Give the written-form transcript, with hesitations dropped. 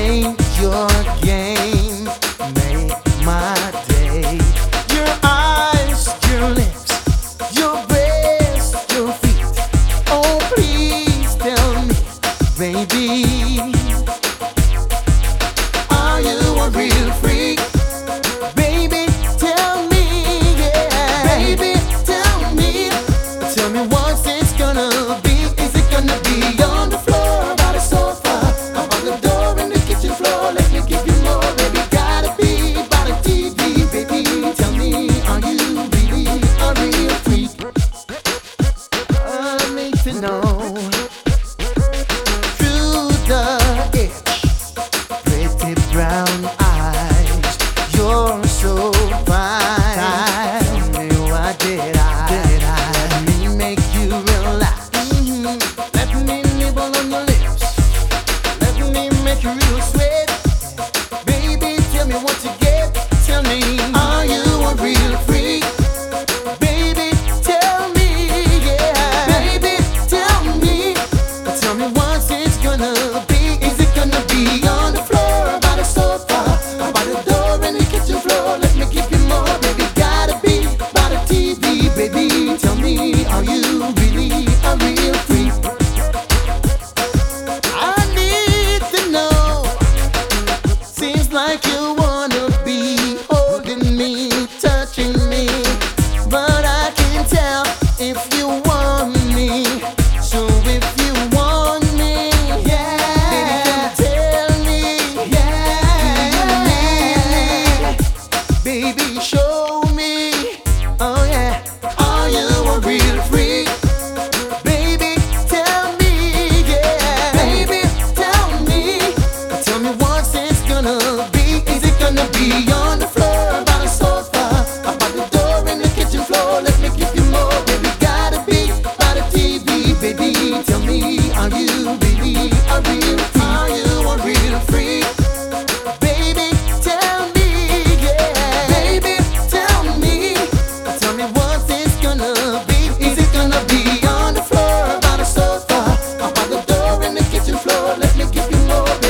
way your game made my day. Your eyes, your lips, your breast, your feet. Oh, please tell me, baby, are you a real freak? Baby, tell me, yeah. Baby, tell me. Tell me what's it's gonna be. Is it gonna be on the floor, by the sofa, up on the door, in the kitchen floor? Let me give you more, baby. Gotta be by the TV, baby. Tell me, are you really a real freak? I need to know. Through the itch, pretty brown eyes, you're so fine. Tell me, why did I let me make you relax? Let me nibble on your lips. Let me make you real sweat. Baby, tell me what you get. Tell me, are you a real freak? Baby, tell me, yeah. Baby, tell me. Tell me what's it's gonna be. Is it gonna be on the floor, by the sofa, by the door, in the kitchen floor? Let me give you more, baby. Gotta be by the TV, baby. Tell me, are you really a real freak? I need to know. Seems like you wanna be holding me, touching me, but I can tell if you want me. So if you want me, yeah, baby, tell me, yeah, do you need me? Baby, show me, oh yeah, are you a real freak? Baby, tell me, yeah. Baby, tell me what's it's gonna be. Is it gonna be on the floor, by the sofa, up by the door, in the kitchen floor? Let me give you more, baby. Gotta be by the TV, baby. Tell me, are you really a real freak? Are you a real freak? Baby, tell me, yeah. Baby, tell me what's it's gonna be. Is it gonna be on the floor, by the sofa, up by the door, in the kitchen floor? Let me give you more, baby.